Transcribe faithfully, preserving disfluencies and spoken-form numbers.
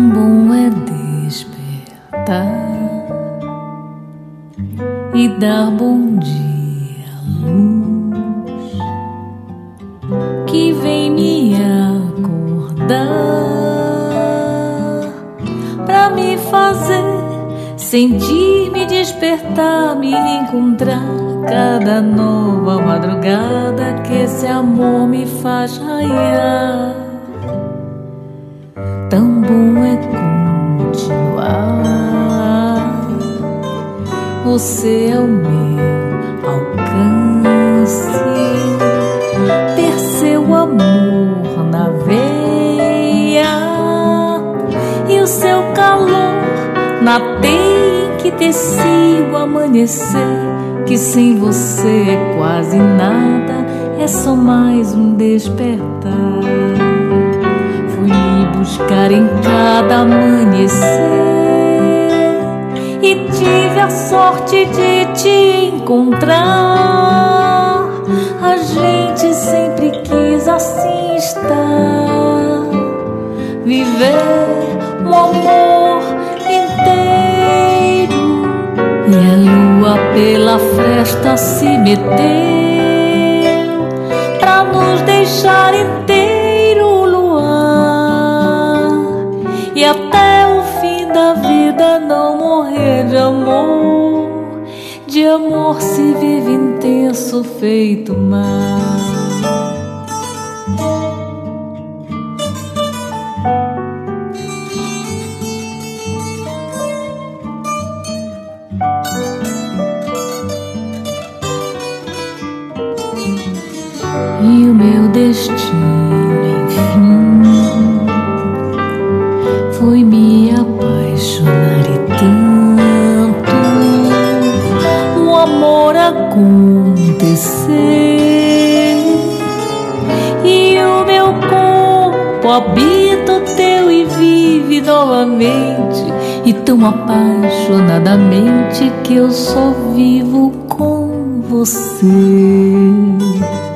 bom é despertar e dar bom dia à luz que vem me acordar pra me fazer sentir, me despertar, me encontrar cada nova madrugada que esse amor me faz raiar. Tão bom é continuar, você é o meu alcance, ter seu amor na veia e o seu calor na teia em que teci o amanhecer, que sem você é quase nada, é só mais um despertar. Fui buscar em cada amanhecer e tive a sorte de te encontrar. A gente sempre quis assim estar, viver um amor inteiro, e a lua pela fresta se meteu pra nos deixar inteiro luar, e até o fim da vida não morrer de amor. De amor se vive intenso feito mar. E o meu destino, enfim, foi me apaixonar e tanto o amor acontecer, e o meu corpo habita o teu e vive novamente, e tão apaixonadamente que eu só vivo com você.